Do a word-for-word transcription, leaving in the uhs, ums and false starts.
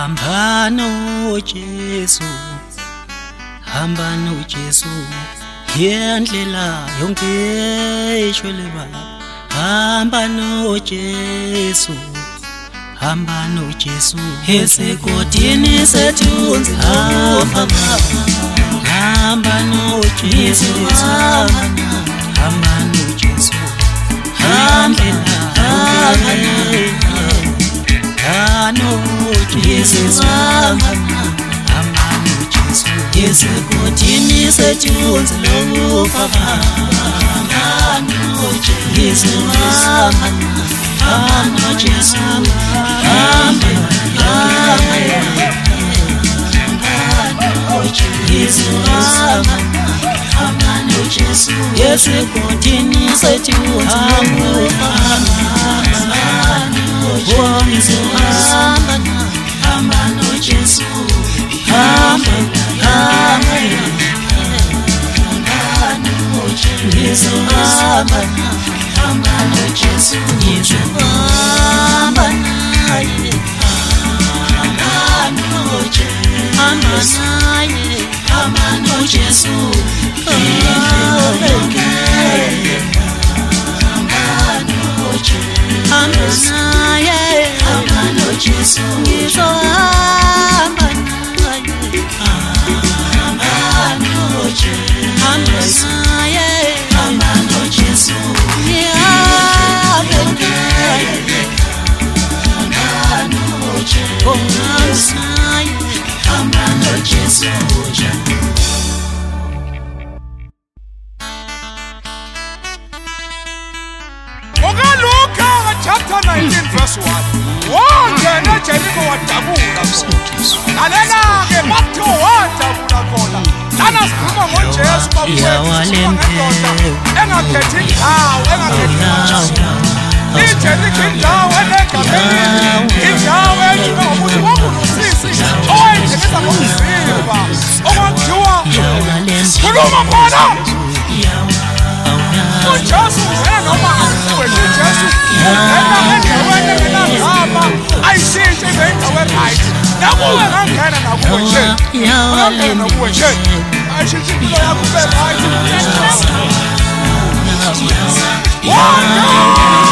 hamba no Jesu hamba no Jesu yendlela yonke ishwele baba hamba no Jesu hamba no Jesu esegodini sethunzi hamba hamba no Jesu hamba no Jesu hamba no Jesu hamba no Jesu esegodini sethunzi lo baba hamba no Jesu hamba no Jesu hamba no Jesu hamba no Jesu esegodini sethunzi lo hamba no Jesu hamba no Jesu hamba hamba no Jesu hamba hamba no Jesu Yesu hamba naye hamba no Jesu hamba naye hamba no Jesu hamba no Jesu hamba naye hamba no Jesu Yesu hamba naye hamba no Jesu hamba naye hamba no Jesu Luka chapter nineteen verse one. Wongena Jeriko wadabula khona. Lalela ke batho wadabula khona. Lana sikhuluma ngoJesu bafowethu engakhethi indawo engakhethi iJeriko indawo enegameni indawo enokuthi wakunosisi owayengenisa ngomzimba okuthiwa khuluma khona uJesu ungena noma wena uJesu ungena endaweni engenagama ayishintshe ibe indawo right nakuwe ngangena nakuwe nje ngangena nakuwe nje ayishintshe impilo yakho ibe right.